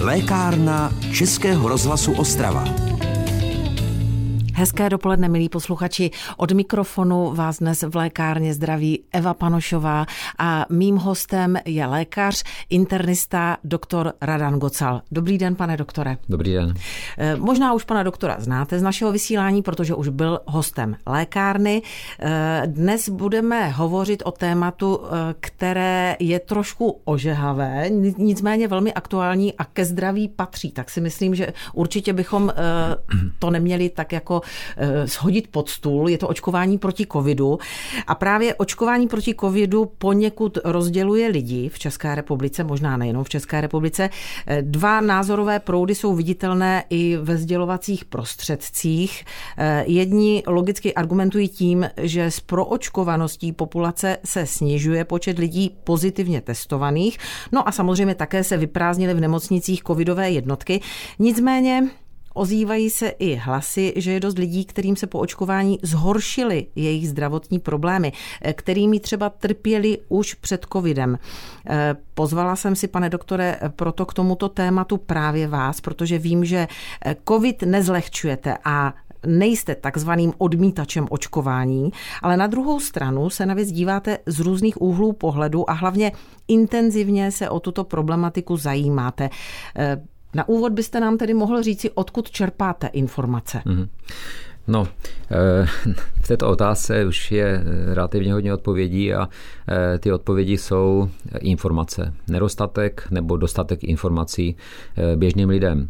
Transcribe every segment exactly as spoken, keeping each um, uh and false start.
Lékárna Českého rozhlasu Ostrava. Hezké dopoledne, milí posluchači. Od mikrofonu vás dnes v lékárně zdraví Eva Panošová a mým hostem je lékař, internista doktor Radan Gocal. Dobrý den, pane doktore. Dobrý den. Možná už pana doktora znáte z našeho vysílání, protože už byl hostem lékárny. Dnes budeme hovořit o tématu, které je trošku ožehavé, nicméně velmi aktuální a ke zdraví patří. Tak si myslím, že určitě bychom to neměli tak jako shodit pod stůl. Je to očkování proti covidu a právě očkování proti covidu poněkud rozděluje lidi v České republice, možná nejenom v České republice. Dva názorové proudy jsou viditelné i ve sdělovacích prostředcích. Jedni logicky argumentují tím, že s proočkovaností populace se snižuje počet lidí pozitivně testovaných, no a samozřejmě také se vyprázdnily v nemocnicích covidové jednotky. Nicméně ozývají se i hlasy, že je dost lidí, kterým se po očkování zhoršily jejich zdravotní problémy, kterými třeba trpěli už před covidem. Pozvala jsem si, pane doktore, proto k tomuto tématu právě vás, protože vím, že covid nezlehčujete a nejste takzvaným odmítačem očkování, ale na druhou stranu se na věc díváte z různých úhlů pohledu a hlavně intenzivně se o tuto problematiku zajímáte. Na úvod byste nám tedy mohl říci, odkud čerpáte informace? Mm-hmm. No, v této otázce už je relativně hodně odpovědí a ty odpovědi jsou informace. Nedostatek nebo dostatek informací běžným lidem.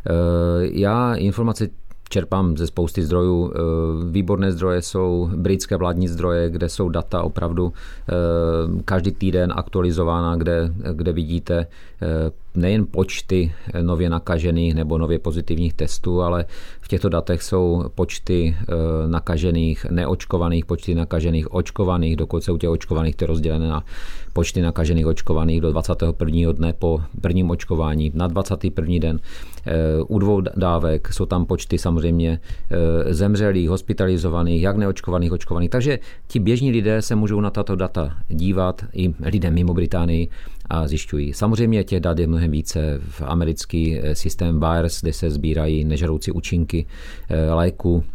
Já informace čerpám ze spousty zdrojů. Výborné zdroje jsou britské vládní zdroje, kde jsou data opravdu každý týden aktualizována, kde, kde vidíte nejen počty nově nakažených nebo nově pozitivních testů, ale v těchto datech jsou počty nakažených, neočkovaných, počty nakažených, očkovaných, dokonce u těch očkovaných to je rozdělené na počty nakažených, očkovaných do dvacátého prvního dne po prvním očkování, na dvacátý první den. U dvou dávek jsou tam počty samozřejmě zemřelých, hospitalizovaných, jak neočkovaných, očkovaných. Takže ti běžní lidé se můžou na tato data dívat, i lidé mimo Británii, a zjišťují. Samozřejmě těch dat je mnohem více. V americký systém V A E R S, kde se sbírají nežroucí účinky léku.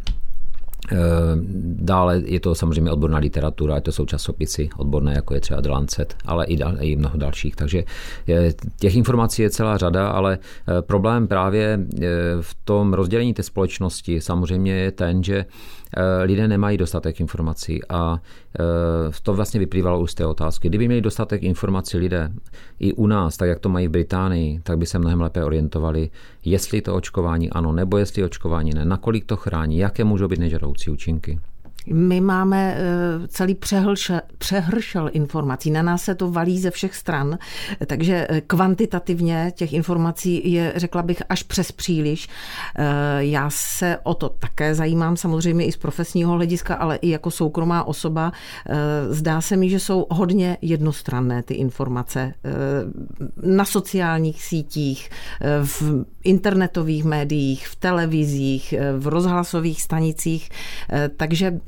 Dále je to samozřejmě odborná literatura, to jsou časopisy odborné, jako je třeba The Lancet, ale i, dal, i mnoho dalších. Takže těch informací je celá řada, ale problém právě v tom rozdělení té společnosti samozřejmě je ten, že lidé nemají dostatek informací a to vlastně vyplývalo už z té otázky. Kdyby měli dostatek informací lidé i u nás, tak jak to mají v Británii, tak by se mnohem lépe orientovali, jestli to očkování ano, nebo jestli očkování ne, nakolik to chrání, jaké můžou být nežádoucí účinky. My máme celý přehršel, přehršel informací, na nás se to valí ze všech stran, takže kvantitativně těch informací je, řekla bych, až přes příliš. Já se o to také zajímám, samozřejmě i z profesního hlediska, ale i jako soukromá osoba. Zdá se mi, že jsou hodně jednostranné ty informace na sociálních sítích, v internetových médiích, v televizích, v rozhlasových stanicích, takže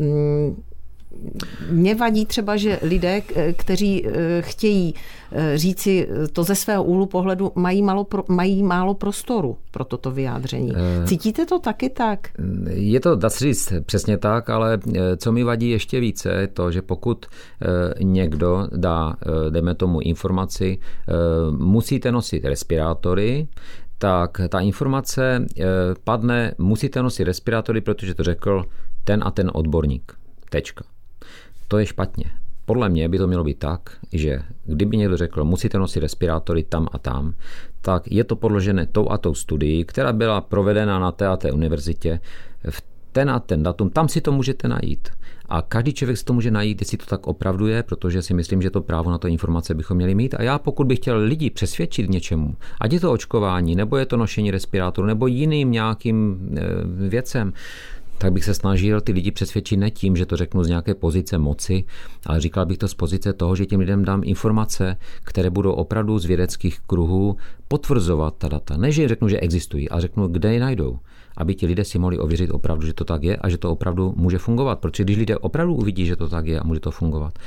mě vadí třeba, že lidé, kteří chtějí říci to ze svého úhlu pohledu, mají málo, mají málo prostoru pro toto vyjádření. Cítíte to taky tak? Je to, dá se říct, přesně tak, ale co mi vadí ještě více, je to, že pokud někdo dá, dejme tomu informaci, musíte nosit respirátory, tak ta informace padne, musíte nosit respirátory, protože to řekl ten a ten odborník. Tečka. To je špatně. Podle mě by to mělo být tak, že kdyby někdo řekl, musíte nosit respirátory tam a tam, tak je to podložené tou a tou studií, která byla provedena na té a té univerzitě v ten a ten datum, tam si to můžete najít. A každý člověk si to může najít, jestli to tak opravdu je, protože si myslím, že to právo na to informace bychom měli mít. A já pokud bych chtěl lidi přesvědčit něčemu, ať je to očkování, nebo je to nošení respirátoru, nebo jiným nějakým věcem, tak bych se snažil ty lidi přesvědčit ne tím, že to řeknu z nějaké pozice moci, ale říkal bych to z pozice toho, že těm lidem dám informace, které budou opravdu z vědeckých kruhů potvrzovat ta data. Ne, že řeknu, že existují, ale řeknu, kde je najdou. Aby ti lidé si mohli ověřit opravdu, že to tak je a že to opravdu může fungovat. Protože když lidé opravdu uvidí, že to tak je a může to fungovat,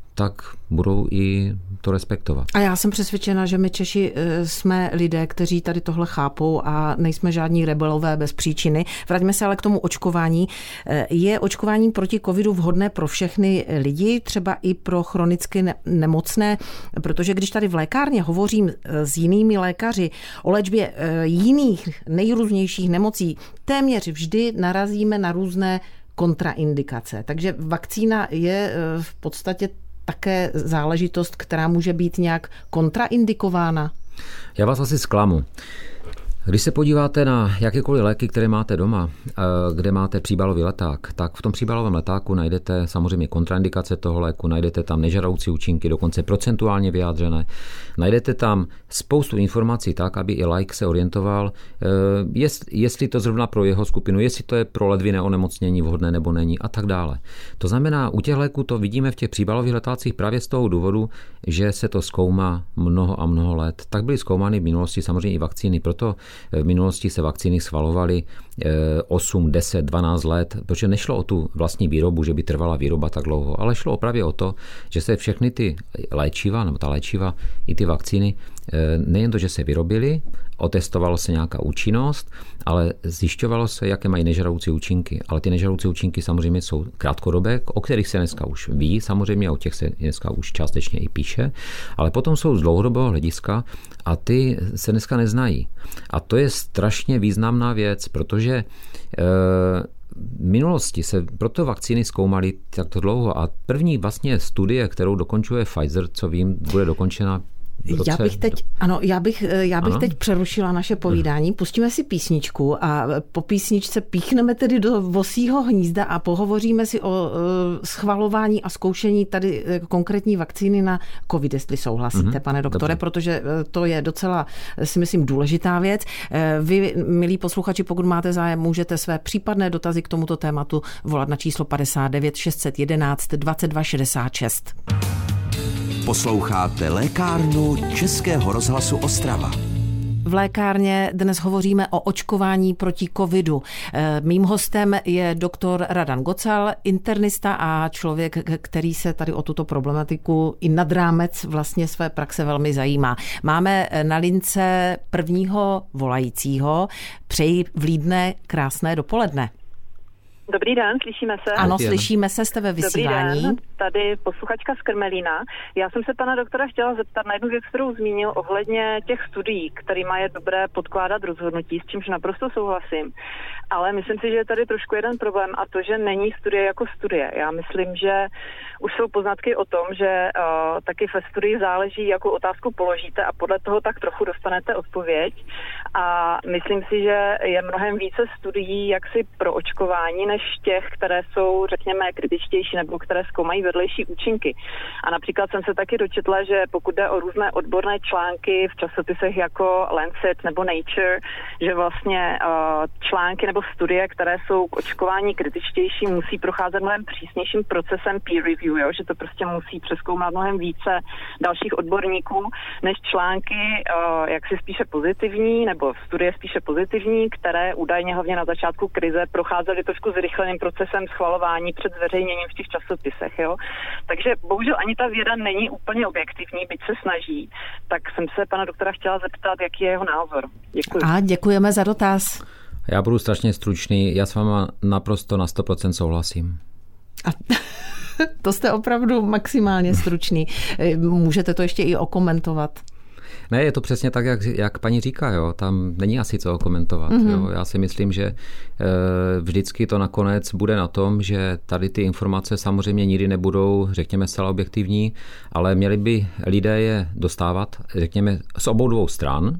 tak budou i to respektovat. A já jsem přesvědčena, že my Češi jsme lidé, kteří tady tohle chápou a nejsme žádní rebelové bez příčiny. Vraťme se ale k tomu očkování. Je očkování proti covidu vhodné pro všechny lidi, třeba i pro chronicky nemocné? Protože když tady v lékárně hovořím s jinými lékaři o léčbě jiných nejrůznějších nemocí, téměř vždy narazíme na různé kontraindikace. Takže vakcína je v podstatě také záležitost, která může být nějak kontraindikována? Já vás asi zklamu. Když se podíváte na jakékoliv léky, které máte doma, kde máte příbalový leták, tak v tom příbalovém letáku najdete samozřejmě kontraindikace toho léku, najdete tam nežadoucí účinky, dokonce procentuálně vyjádřené. Najdete tam spoustu informací tak, aby i laik se orientoval, jestli to zrovna pro jeho skupinu, jestli to je pro ledvinné onemocnění vhodné nebo není a tak dále. To znamená, u těch léků to vidíme v těch příbalových letácích právě z toho důvodu, že se to zkoumá mnoho a mnoho let. Tak byly zkoumány v minulosti samozřejmě i vakcíny, proto v minulosti se vakcíny schvalovaly osm, deset, dvanáct let, protože nešlo o tu vlastní výrobu, že by trvala výroba tak dlouho, ale šlo opravdu o to, že se všechny ty léčiva, nebo ta léčiva i ty vakcíny, nejen to, že se vyrobily, otestovalo se nějaká účinnost, ale zjišťovalo se, jaké mají nežadoucí účinky. Ale ty nežadoucí účinky samozřejmě jsou krátkodobé, o kterých se dneska už ví, samozřejmě o těch se dneska už částečně i píše, ale potom jsou z dlouhodobého hlediska a ty se dneska neznají. A to je strašně významná věc, protože e, v minulosti se proto vakcíny zkoumaly takto dlouho a první vlastně studie, kterou dokončuje Pfizer, co vím, bude dokončena Já bych teď, ano, já bych, já bych teď přerušila naše povídání. Pustíme si písničku a po písničce píchneme tedy do vosího hnízda a pohovoříme si o schvalování a zkoušení tady konkrétní vakcíny na covid, jestli souhlasíte, mm-hmm. pane doktore, Dobře. Protože to je docela, si myslím, důležitá věc. Vy, milí posluchači, pokud máte zájem, můžete své případné dotazy k tomuto tématu volat na číslo padesát devět šest set jedenáct dvacet dva šedesát šest. Posloucháte lékárnu Českého rozhlasu Ostrava. V lékárně dnes hovoříme o očkování proti covidu. Mým hostem je doktor Radan Gocal, internista a člověk, který se tady o tuto problematiku i nad rámec vlastně své praxe velmi zajímá. Máme na lince prvního volajícího. Přeji vlídné, krásné dopoledne. Dobrý den, slyšíme se? Ano, slyšíme se, jste ve vysílání. Dobrý den, tady posluchačka z Krmelína. Já jsem se pana doktora chtěla zeptat na jednu věc, kterou zmínil ohledně těch studií, kterýma je dobré podkládat rozhodnutí, s čímž naprosto souhlasím. Ale myslím si, že je tady trošku jeden problém a to, že není studie jako studie. Já myslím, že už jsou poznatky o tom, že uh, taky ve studii záleží, jakou otázku položíte a podle toho tak trochu dostanete odpověď. A myslím si, že je mnohem více studií jaksi pro očkování, než těch, které jsou, řekněme, kritičtější nebo které zkoumají vedlejší účinky. A například jsem se taky dočetla, že pokud jde o různé odborné články v časopisech jako Lancet nebo Nature, že vlastně uh, články nebo studie, které jsou k očkování kritičtější, musí procházet mnohem přísnějším procesem peer review, jo? Že to prostě musí přezkoumat mnohem více dalších odborníků, než články uh, jaksi spíše pozitivní, nebo studie spíše pozitivní, které údajně hlavně na začátku krize procházely trošku zrychleným procesem schvalování před zveřejněním v těch časopisech. Jo? Takže bohužel ani ta věda není úplně objektivní, byť se snaží. Tak jsem se pana doktora chtěla zeptat, jaký je jeho názor. Děkuji. A děkujeme za dotaz. Já budu strašně stručný, já s váma naprosto na sto procent souhlasím. A to jste opravdu maximálně stručný. Můžete to ještě i okomentovat? Ne, je to přesně tak, jak, jak paní říká, jo. Tam není asi co komentovat. Mm-hmm. Jo. Já si myslím, že e, vždycky to nakonec bude na tom, že tady ty informace samozřejmě nikdy nebudou, řekněme, zcela objektivní, ale měli by lidé je dostávat, řekněme, z obou dvou stran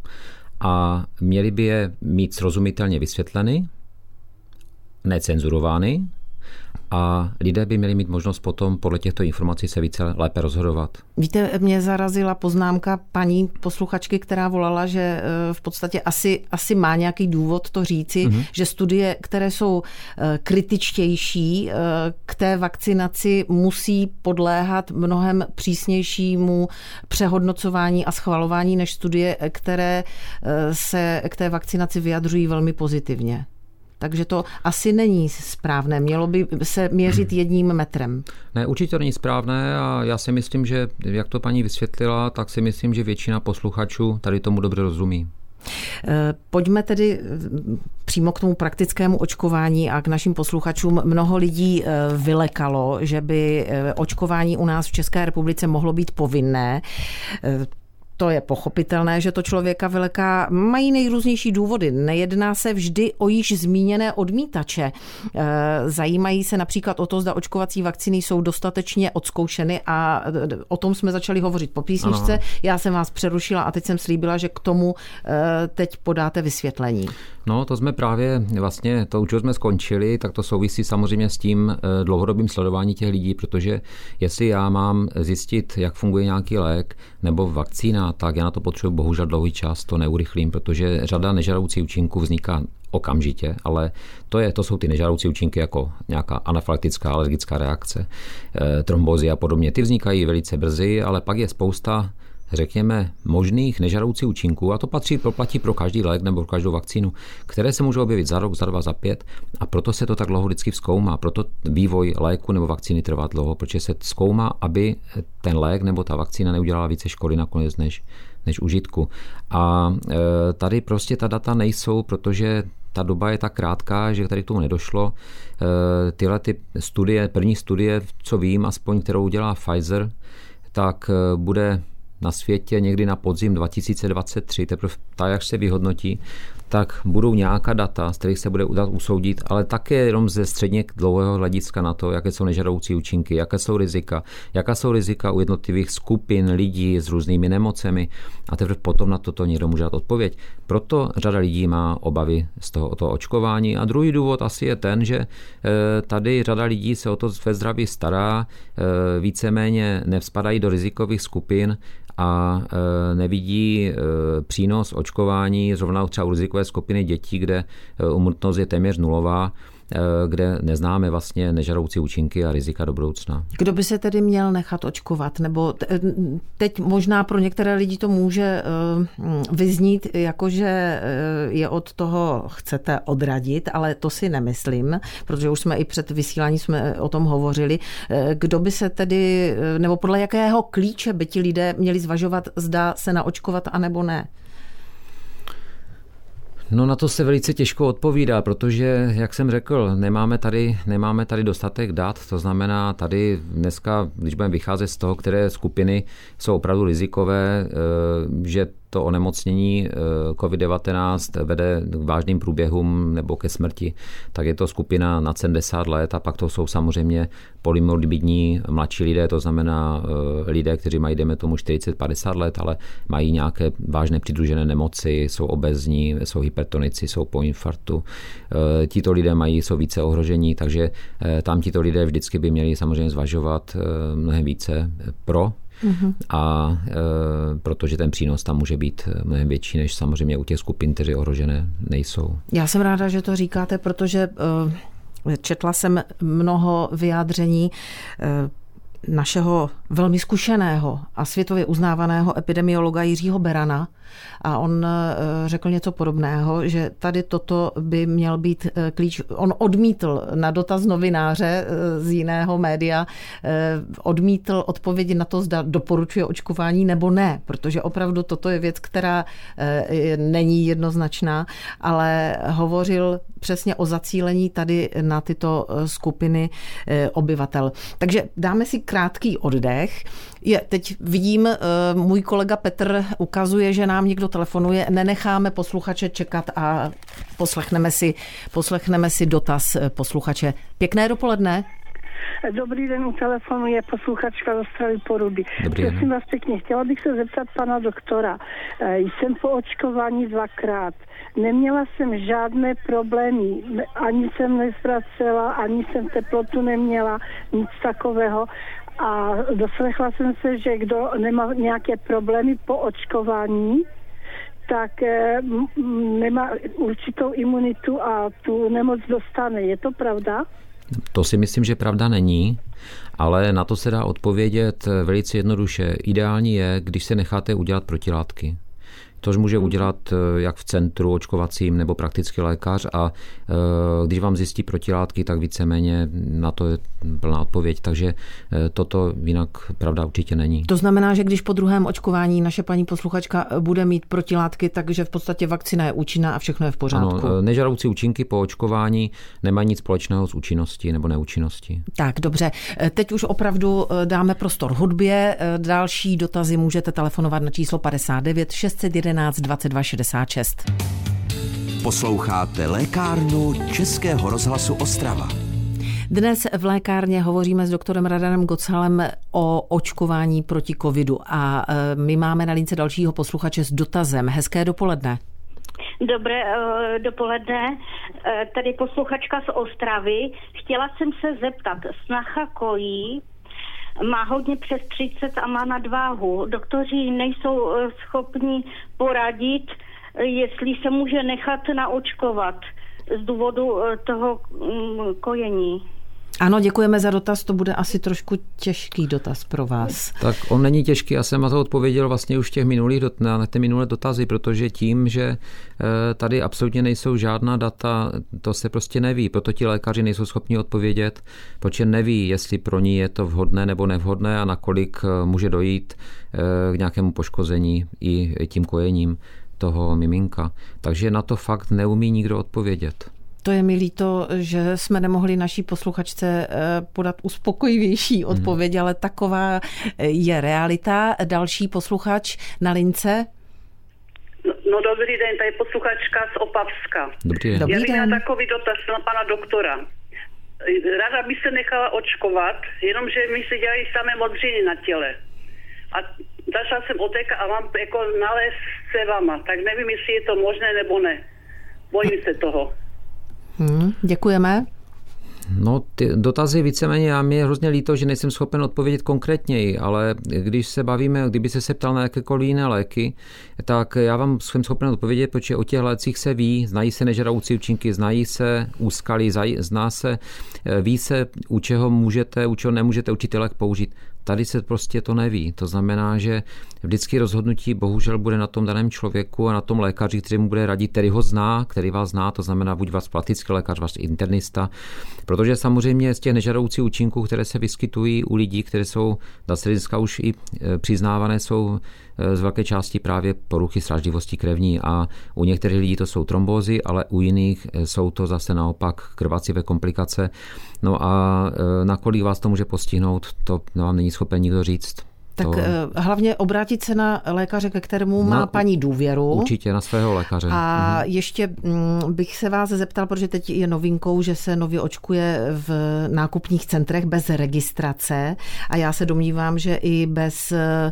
a měli by je mít srozumitelně vysvětleny, necenzurovány, a lidé by měli mít možnost potom podle těchto informací se více lépe rozhodovat. Víte, mě zarazila poznámka paní posluchačky, která volala, že v podstatě asi, asi má nějaký důvod to říci, mm-hmm. že studie, které jsou kritičtější k té vakcinaci, musí podléhat mnohem přísnějšímu přehodnocování a schvalování než studie, které se k té vakcinaci vyjadřují velmi pozitivně. Takže to asi není správné. Mělo by se měřit jedním metrem. Ne, určitě to není správné a já si myslím, že jak to paní vysvětlila, tak si myslím, že většina posluchačů tady tomu dobře rozumí. Pojďme tedy přímo k tomu praktickému očkování a k našim posluchačům. Mnoho lidí vylekalo, že by očkování u nás v České republice mohlo být povinné. To je pochopitelné, že to člověka vyleká. Mají nejrůznější důvody. Nejedná se vždy o již zmíněné odmítače. Zajímají se například o to, zda očkovací vakcíny jsou dostatečně odzkoušeny a o tom jsme začali hovořit po písničce. Ano. Já jsem vás přerušila a teď jsem slíbila, že k tomu teď podáte vysvětlení. No, to jsme právě vlastně, to už jsme skončili, tak to souvisí samozřejmě s tím dlouhodobým sledování těch lidí, protože jestli já mám zjistit, jak funguje nějaký lék nebo vakcína, tak já na to potřebuji bohužel dlouhý čas, to neurychlím, protože řada nežádoucích účinků vzniká okamžitě, ale to, je, to jsou ty nežádoucí účinky jako nějaká anafylaktická alergická reakce, trombozy a podobně. Ty vznikají velice brzy, ale pak je spousta, řekněme, možných nežádoucích účinků, a to patří, platí pro každý lék nebo pro každou vakcínu, které se můžou objevit za rok, za dva, za pět, a proto se to tak dlouho vždycky zkoumá. Proto vývoj léku nebo vakcíny trvá dlouho, protože se zkoumá, aby ten lék nebo ta vakcína neudělala více škody nakonec než, než užitku. A e, tady prostě ta data nejsou, protože ta doba je tak krátká, že tady k tomu nedošlo. E, tyhle ty studie, první studie, co vím, aspoň kterou dělá Pfizer, tak e, bude na světě někdy na podzim dva tisíce dvacet tři, teprve tak, jak se vyhodnotí, tak budou nějaká data, z kterých se bude dát usoudit, ale také jenom ze středně dlouhého hlediska na to, jaké jsou nežádoucí účinky, jaké jsou rizika, jaká jsou rizika u jednotlivých skupin lidí s různými nemocemi, a teprve potom na toto někdo může dát odpověď. Proto řada lidí má obavy z toho, toho očkování. A druhý důvod asi je ten, že tady řada lidí se o to své zdraví stará, víceméně nevzpadají do rizikových skupin a nevidí přínos očkování zrovna třeba u rizikové skupiny dětí, kde úmrtnost je téměř nulová, kde neznáme vlastně nežadoucí účinky a rizika do budoucna. Kdo by se tedy měl nechat očkovat? Nebo teď možná pro některé lidi to může vyznít, jakože je od toho chcete odradit, ale to si nemyslím, protože už jsme i před vysíláním jsme o tom hovořili. Kdo by se tedy, nebo podle jakého klíče by ti lidé měli zvažovat, zda se naočkovat anebo ne? No, na to se velice těžko odpovídá, protože, jak jsem řekl, nemáme tady, nemáme tady dostatek dat, to znamená tady dneska, když budeme vycházet z toho, které skupiny jsou opravdu rizikové, že to onemocnění covid devatenáct vede k vážným průběhům nebo ke smrti, tak je to skupina nad sedmdesát let a pak to jsou samozřejmě polymorbidní mladší lidé, to znamená lidé, kteří mají, dejme tomu, čtyřicet padesát let, ale mají nějaké vážné přidružené nemoci, jsou obézní, jsou hypertonici, jsou po infarktu. Tito lidé mají, jsou více ohrožení, takže tam tito lidé vždycky by měli samozřejmě zvažovat mnohem více pro. Mm-hmm. A e, protože ten přínos tam může být mnohem větší, než samozřejmě u těch skupin, kteří ohrožené nejsou. Já jsem ráda, že to říkáte, protože e, četla jsem mnoho vyjádření e, našeho velmi zkušeného a světově uznávaného epidemiologa Jiřího Berana, a on řekl něco podobného, že tady toto by měl být klíč. On odmítl na dotaz novináře z jiného média, odmítl odpovědi na to, zda doporučuje očkování nebo ne, protože opravdu toto je věc, která není jednoznačná, ale hovořil přesně o zacílení tady na tyto skupiny obyvatel. Takže dáme si krátký oddech. Je, teď vidím, můj kolega Petr ukazuje, že nám někdo telefonuje, nenecháme posluchače čekat a poslechneme si, poslechneme si dotaz posluchače. Pěkné dopoledne. Dobrý den, u telefonu je posluchačka z Ostravy Poruby. Prosím vás pěkně, chtěla bych se zeptat pana doktora. Jsem po očkování dvakrát. Neměla jsem žádné problémy. Ani jsem nezvracela, ani jsem teplotu neměla, nic takového. A doslechla jsem se, že kdo nemá nějaké problémy po očkování, tak nemá určitou imunitu a tu nemoc dostane. Je to pravda? To si myslím, že pravda není, ale na to se dá odpovědět velice jednoduše. Ideální je, když se necháte udělat protilátky. což může udělat jak v centru očkovacím nebo praktický lékař a když vám zjistí protilátky, tak víceméně na to je plná odpověď, takže toto jinak pravda určitě není. To znamená, že když po druhém očkování naše paní posluchačka bude mít protilátky, takže v podstatě vakcína je účinná a všechno je v pořádku. Ano, nežádoucí účinky po očkování nemají nic společného s účinností nebo neúčinností. Tak, dobře. Teď už opravdu dáme prostor hudbě. Další dotazy můžete telefonovat na číslo padesát devět šest set jedenáct dvacet dva šedesát šest. Posloucháte lékárnu Českého rozhlasu Ostrava. Dnes v lékárně hovoříme s doktorem Radanem Gocalem o očkování proti covidu a my máme na lince dalšího posluchače s dotazem. Hezké dopoledne. Dobré uh, dopoledne, uh, tady posluchačka z Ostravy. Chtěla jsem se zeptat, snacha kojí, má hodně přes třicet a má nadváhu. Doktoři nejsou uh, schopni poradit, uh, jestli se může nechat naočkovat z důvodu uh, toho um, kojení. Ano, děkujeme za dotaz, to bude asi trošku těžký dotaz pro vás. Tak on není těžký, já jsem na to odpověděl vlastně už těch minulých dot, na ty minulé dotazy, protože tím, že tady absolutně nejsou žádná data, to se prostě neví, proto ti lékaři nejsou schopni odpovědět, protože neví, jestli pro ní je to vhodné nebo nevhodné a nakolik může dojít k nějakému poškození i tím kojením toho miminka. Takže na to fakt neumí nikdo odpovědět. To je mi líto, že jsme nemohli naší posluchačce podat uspokojivější odpověď, hmm. ale taková je realita. Další posluchač na lince. No, no dobrý den, tady je posluchačka z Opavska. Dobrý den. Dobrý Já bych den. měla takový dotaz na pana doktora. Ráda by se nechala očkovat, jenomže mi se dělají samé modřiny na těle. A začala jsem otékat a mám jako nález s cévama, tak nevím, jestli je to možné nebo ne. Bojím se toho. Hmm, děkujeme. No, ty dotazy víceméně, já mi je hrozně líto, že nejsem schopen odpovědět konkrétněji, ale když se bavíme, kdyby se se ptal na jakékoliv jiné léky, tak já vám jsem schopen odpovědět, protože o těch lécích se ví, znají se nežádoucí účinky, znají se úskalí, zná se, ví se, u čeho můžete, u čeho nemůžete určitý lék použít. Tady se prostě to neví. To znamená, že vždycky rozhodnutí bohužel bude na tom daném člověku a na tom lékaři, který mu bude radit, který ho zná, který vás zná, to znamená buď váš praktický lékař, váš internista, protože samozřejmě z těch nežádoucích účinků, které se vyskytují u lidí, které jsou, dá se dneska už i přiznávané, jsou z velké části právě poruchy sráždivosti krevní a u některých lidí to jsou trombózy, ale u jiných jsou to zase naopak krvacivé komplikace. No a nakolik vás to může postihnout, to vám není schopen nikdo říct. Tak to... hlavně obrátit se na lékaře, ke kterému má na, paní důvěru. Určitě, na svého lékaře. A mhm. ještě bych se vás zeptal, protože teď je novinkou, že se nově očkuje v nákupních centrech bez registrace a já se domnívám, že i bez,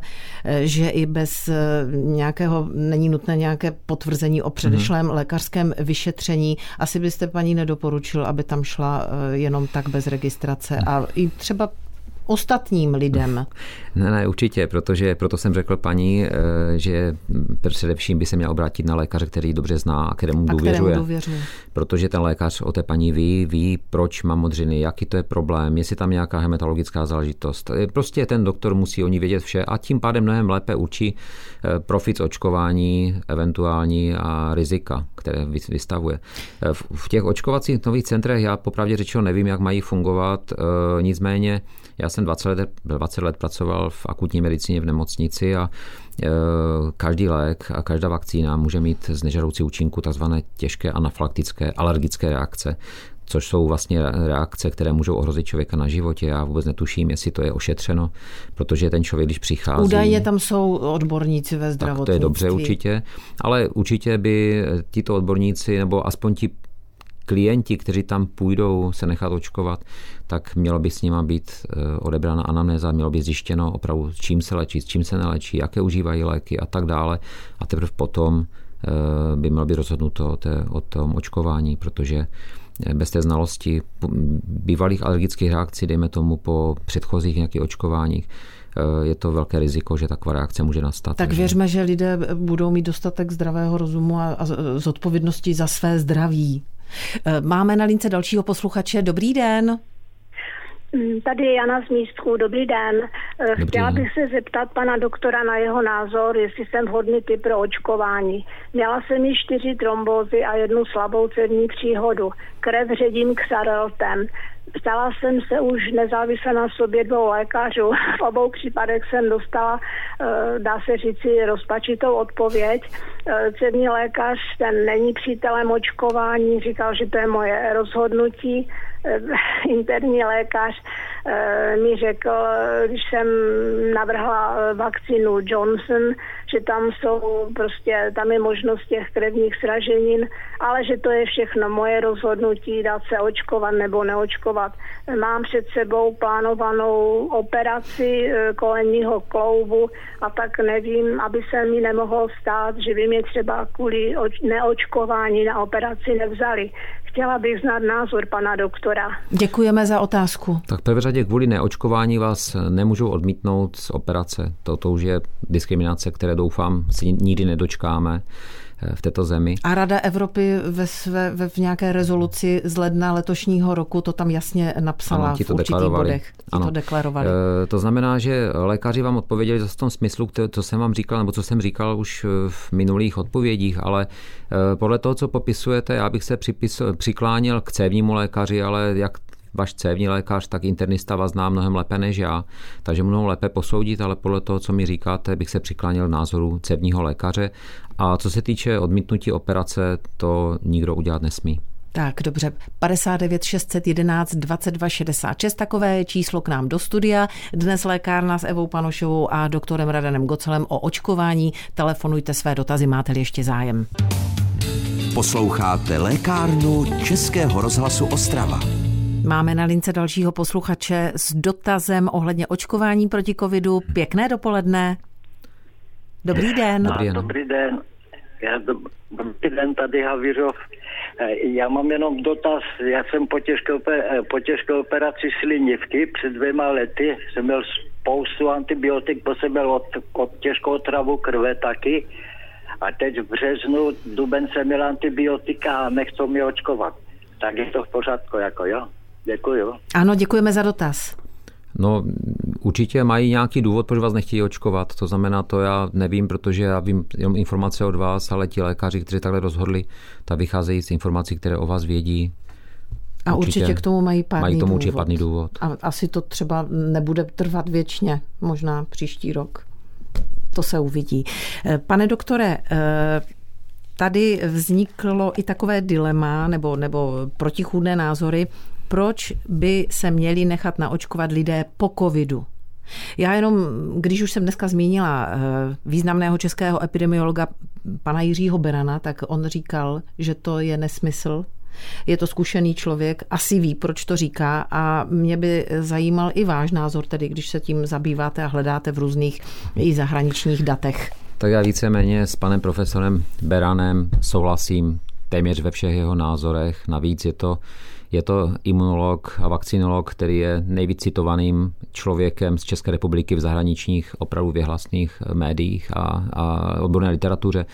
že i bez nějakého, není nutné nějaké potvrzení o předešlém mhm. lékařském vyšetření. Asi byste paní nedoporučil, aby tam šla jenom tak bez registrace a i třeba ostatním lidem. Ne, ne, určitě, protože proto jsem řekl paní, že především by se měl obrátit na lékaře, který dobře zná a kterému důvěřuje. důvěřuje. Protože ten lékař o té paní ví, ví, proč má modřiny, jaký to je problém, jestli tam nějaká hematologická záležitost. Prostě ten doktor musí o ní vědět vše a tím pádem mnohem lépe určí profit z očkování, eventuální a rizika, které vystavuje. V těch očkovacích nových centrech já popravdě řečeno nevím, jak mají fungovat, nicméně já jsem dvacet let, dvacet let pracoval v akutní medicíně v nemocnici a e, každý lék a každá vakcína může mít z nežádoucí účinku takzvané těžké anafylaktické alergické reakce, což jsou vlastně reakce, které můžou ohrozit člověka na životě. Já vůbec netuším, jestli to je ošetřeno, protože ten člověk, když přichází... Údajně tam jsou odborníci ve zdravotnictví. Tak to je dobře určitě, ale určitě by tito odborníci, nebo aspoň ti klienti, kteří tam půjdou se nechat očkovat, tak mělo by s nima být odebrána anamnéza, mělo by zjištěno opravdu, s čím se léčí, s čím se neléčí, jaké užívají léky a tak dále. A teprve potom by mělo být rozhodnuto o, té, o tom očkování, protože bez té znalosti bývalých alergických reakcí, dejme tomu po předchozích nějakých očkováních, je to velké riziko, že taková reakce může nastat. Tak věřme, že lidé budou mít dostatek zdravého rozumu a, a zodpovědnosti za své zdraví. Máme na lince dalšího posluchače. Dobrý den. Tady je Jana z Místku. Dobrý den. Dobrý Chtěla den. bych se zeptat pana doktora na jeho názor, jestli jsem vhodný typ pro očkování. Měla jsem ji čtyři trombózy a jednu slabou cévní příhodu. Krev ředím Xareltem. Ptala jsem se už nezávisle na sobě dvou lékařů. V obou případech jsem dostala, dá se říci, rozpačitou odpověď. Cévní lékař, ten není přítelem očkování, říkal, že to je moje rozhodnutí. Interní lékař mi řekl, když jsem navrhla vakcínu Johnson, že tam jsou prostě, tam je možnost těch krevních sraženin, ale že to je všechno moje rozhodnutí, dát se očkovat nebo neočkovat. Mám před sebou plánovanou operaci kolenního kloubu a tak nevím, aby se mi nemohlo stát, že by mě třeba kvůli neočkování na operaci nevzali. Chtěla bych znát názor pana doktora. Děkujeme za otázku. Tak v prvé řadě kvůli neočkování vás nemůžou odmítnout z operace. Toto už je diskriminace, které doufám si nikdy nedočkáme v této zemi. A Rada Evropy ve své, ve, v nějaké rezoluci z ledna letošního roku to tam jasně napsala, ano, v určitých bodech. Ano, to deklarovali. E, to znamená, že lékaři vám odpověděli v tom smyslu, co jsem vám říkal, nebo co jsem říkal už v minulých odpovědích, ale podle toho, co popisujete, já bych se připis, přiklánil k cévnímu lékaři, ale jak váš cévní lékař, tak internista vás zná mnohem lépe než já, takže mnohem lépe posoudit, ale podle toho, co mi říkáte, bych se přiklánil názoru cévního lékaře. A co se týče odmítnutí operace, to nikdo udělat nesmí. Tak, dobře. padesát devět šest jedenáct dvacet dva šedesát šest, takové je číslo k nám do studia. Dnes lékárna s Evou Panošovou a doktorem Radanem Gocelem o očkování. Telefonujte své dotazy, máte-li ještě zájem. Posloucháte lékárnu Českého rozhlasu Ostrava. Máme na lince dalšího posluchače s dotazem ohledně očkování proti covidu. Pěkné dopoledne. Dobrý den. Dobrý den. Dobrý den. Já do, dobrý den, tady Havířov. Já mám jenom dotaz. Já jsem po těžké, po těžké operaci slinivky před dvěma lety jsem měl spoustu antibiotik, protože jsem měl od, od těžkou otravu krve taky. A teď v březnu, duben jsem měl antibiotika a nechcou mě očkovat. Tak je to v pořádku, jako jo? Děkuju. Ano, děkujeme za dotaz. No, určitě mají nějaký důvod, proč vás nechtějí očkovat. To znamená, to já nevím, protože já vím jenom informace od vás, ale ti lékaři, kteří takhle rozhodli, tak vycházejí z informací, které o vás vědí. A určitě, určitě k tomu mají pádný mají tomu důvod. určitě pádný důvod. A asi to třeba nebude trvat věčně, možná příští rok. To se uvidí. Pane doktore, tady vzniklo i takové dilema nebo, nebo protichůdné názory, proč by se měli nechat naočkovat lidé po covidu. Já jenom, když už jsem dneska zmínila významného českého epidemiologa pana Jiřího Berana, tak on říkal, že to je nesmysl. Je to zkušený člověk, asi ví, proč to říká a mě by zajímal i váš názor, tedy když se tím zabýváte a hledáte v různých i zahraničních datech. Tak já víceméně s panem profesorem Beranem souhlasím téměř ve všech jeho názorech. Navíc je to Je to imunolog a vakcinolog, který je nejvíc citovaným člověkem z České republiky v zahraničních opravdu věhlasných médiích a, a odborné literatuře.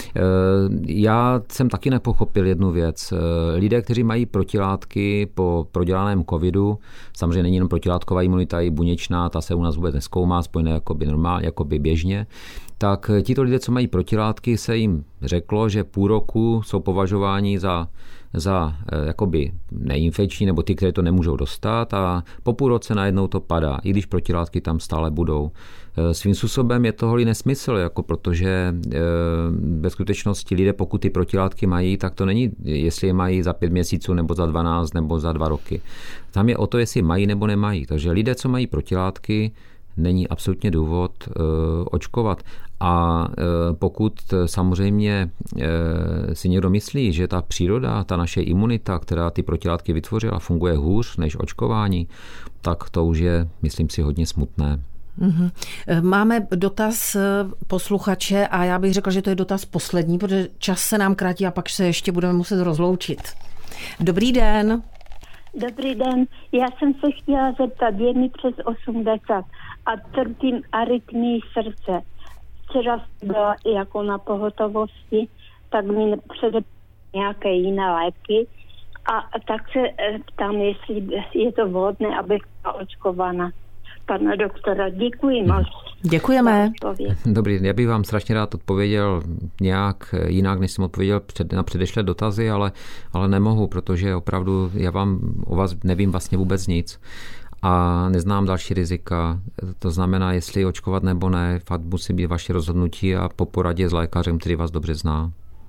Já jsem taky nepochopil jednu věc. Lidé, kteří mají protilátky po prodělaném covidu, samozřejmě není jenom protilátková imunita, i buněčná, ta se u nás vůbec nezkoumá, spojené jakoby normálně, jakoby běžně, tak tito lidé, co mají protilátky, se jim řeklo, že půl roku jsou považováni za za jakoby neinfekční, nebo ty, které to nemůžou dostat a po půl roce najednou to padá, i když protilátky tam stále budou. Svým způsobem je tohle nesmysl, jako protože ve skutečnosti lidé, pokud ty protilátky mají, tak to není, jestli je mají za pět měsíců, nebo za dvanáct, nebo za dva roky. Tam je o to, jestli mají nebo nemají. Takže lidé, co mají protilátky, není absolutně důvod uh, očkovat. A uh, pokud samozřejmě uh, si někdo myslí, že ta příroda, ta naše imunita, která ty protilátky vytvořila, funguje hůř než očkování, tak to už je, myslím si, hodně smutné. Mm-hmm. Máme dotaz posluchače a já bych řekla, že to je dotaz poslední, protože čas se nám krátí a pak se ještě budeme muset rozloučit. Dobrý den. Dobrý den, já jsem se chtěla zeptat, je mi přes osmdesát a trpím arytmii srdce. Včera jsem byla jako na pohotovosti, tak mi předepsali nějaké jiné léky A tak se ptám, jestli je to vhodné, abych byla očkována. Pana doktora, děkuji moc. Děkujeme. Dobrý, já bych vám strašně rád odpověděl nějak jinak, než jsem odpověděl před, na předešlé dotazy, ale, ale nemohu, protože opravdu já vám o vás nevím vlastně vůbec nic a neznám další rizika. To znamená, jestli očkovat nebo ne, fakt musí být vaše rozhodnutí a po poradě s lékařem, který vás dobře zná.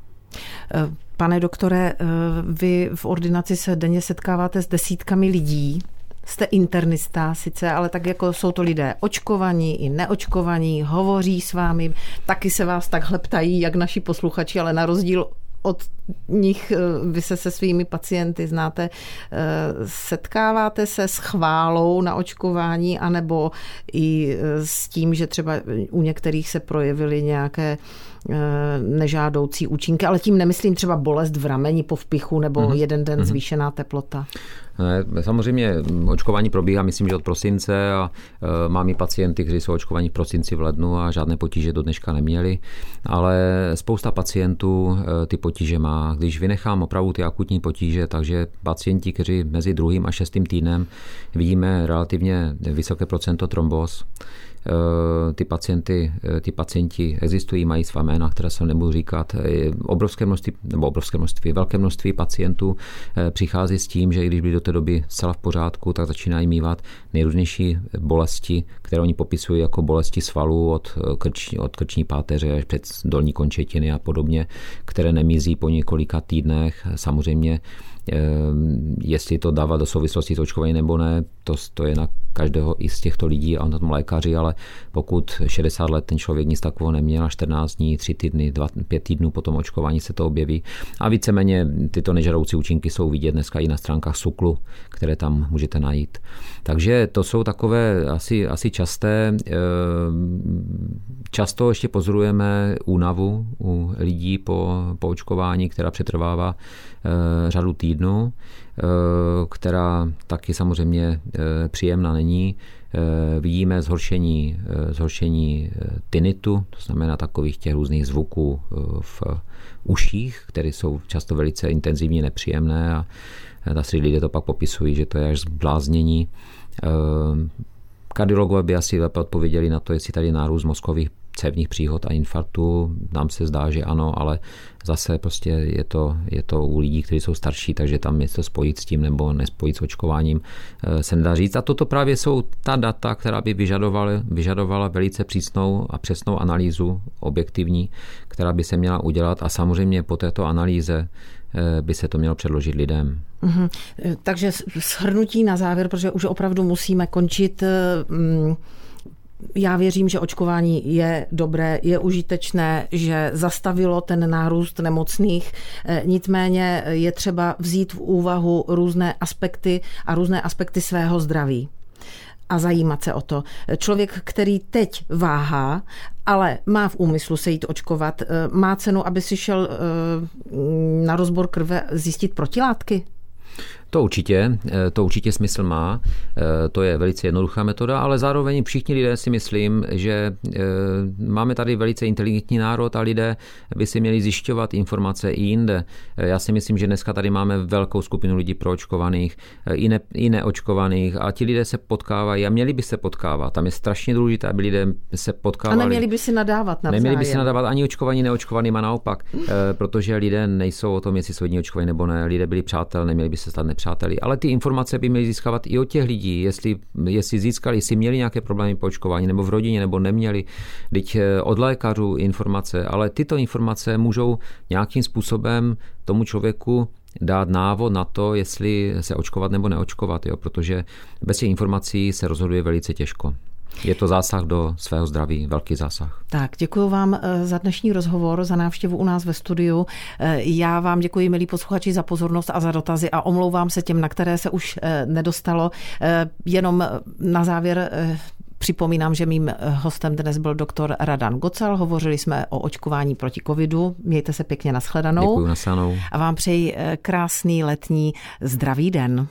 Pane doktore, vy v ordinaci se denně setkáváte s desítkami lidí. Jste internista sice, ale tak jako jsou to lidé očkovaní i neočkovaní, hovoří s vámi, taky se vás takhle ptají, jak naši posluchači, ale na rozdíl od nich vy se se svými pacienty znáte. Setkáváte se s chválou na očkování anebo i s tím, že třeba u některých se projevily nějaké nežádoucí účinky, ale tím nemyslím třeba bolest v rameni po vpichu nebo mm-hmm. jeden den zvýšená teplota. Ne, samozřejmě očkování probíhá, myslím, že od prosince a e, mám i pacienty, kteří jsou očkovaní v prosinci, v lednu a žádné potíže do dneška neměli, ale spousta pacientů e, ty potíže má. Když vynechám opravdu ty akutní potíže, takže pacienti, kteří mezi druhým a šestým týdnem vidíme relativně vysoké procento trombóz, ty pacienty, ty pacienti existují, mají svá jména, které se nebudu říkat. Obrovské množství, nebo obrovské množství, velké množství pacientů přichází s tím, že když byli do té doby zcela v pořádku, tak začínají mívat nejrůznější bolesti, které oni popisují jako bolesti svalů od, krč, od krční páteře až před dolní končetiny a podobně, které nemizí po několika týdnech. Samozřejmě jestli to dává do souvislosti s očkováním nebo ne, to, to je na každého i z těchto lidí a na tom lékaři, ale pokud šedesát let ten člověk nic takového neměl a čtrnáct dní, tři týdny, dva, pět týdnů po tom očkování se to objeví. A víceméně tyto nežadoucí účinky jsou vidět dneska i na stránkách SÚKLu, které tam můžete najít. Takže to jsou takové asi, asi časté. Často ještě pozorujeme únavu u lidí po, po očkování, která přetrvává řadu týdnů, která taky samozřejmě příjemná není. Vidíme zhoršení, zhoršení tinnitu, to znamená takových těch různých zvuků v uších, které jsou často velice intenzivně nepříjemné a asi lidé to pak popisují, že to je až zbláznění. Kardiologové by asi lépe odpověděli na to, jestli tady nárůst mozkových cévních příhod a infarktu. Nám se zdá, že ano, ale zase prostě je to, je to u lidí, kteří jsou starší, takže tam je to spojit s tím nebo nespojit s očkováním se nedá říct. A toto právě jsou ta data, která by vyžadovala, vyžadovala velice přísnou a přesnou analýzu objektivní, která by se měla udělat a samozřejmě po této analýze by se to mělo předložit lidem. Mm-hmm. Takže shrnutí na závěr, protože už opravdu musíme končit. Já věřím, že očkování je dobré, je užitečné, že zastavilo ten nárůst nemocných. Nicméně je třeba vzít v úvahu různé aspekty a různé aspekty svého zdraví a zajímat se o to. Člověk, který teď váhá, ale má v úmyslu se jít očkovat, má cenu, aby si šel na rozbor krve zjistit protilátky? To určitě, to určitě smysl má, to je velice jednoduchá metoda, ale zároveň všichni lidé si myslím, že máme tady velice inteligentní národ a lidé by si měli zjišťovat informace i jinde. Já si myslím, že dneska tady máme velkou skupinu lidí proočkovaných, i, ne, i neočkovaných a ti lidé se potkávají a měli by se potkávat. Tam je strašně důležité, aby lidé se potkávali. A neměli by si nadávat navzájem. Neměli by si nadávat ani očkovaní, neočkovaným a naopak, protože lidé nejsou o tom, jestli jsou jedni očkovaní nebo ne. Lidé byli přátel, neměli by se stát nepřáteli. Ale ty informace by měly získávat i od těch lidí, jestli, jestli získali, jestli měli nějaké problémy po očkování, nebo v rodině, nebo neměli. Teď od lékařů informace, ale tyto informace můžou nějakým způsobem tomu člověku dát návod na to, jestli se očkovat nebo neočkovat, jo? Protože bez těch informací se rozhoduje velice těžko. Je to zásah do svého zdraví, velký zásah. Tak, děkuji vám za dnešní rozhovor, za návštěvu u nás ve studiu. Já vám děkuji, milí posluchači, za pozornost a za dotazy a omlouvám se těm, na které se už nedostalo. Jenom na závěr připomínám, že mým hostem dnes byl doktor Radan Gocal. Hovořili jsme o očkování proti covidu. Mějte se pěkně, nashledanou. Děkuji, nashledanou. A vám přeji krásný letní zdravý den.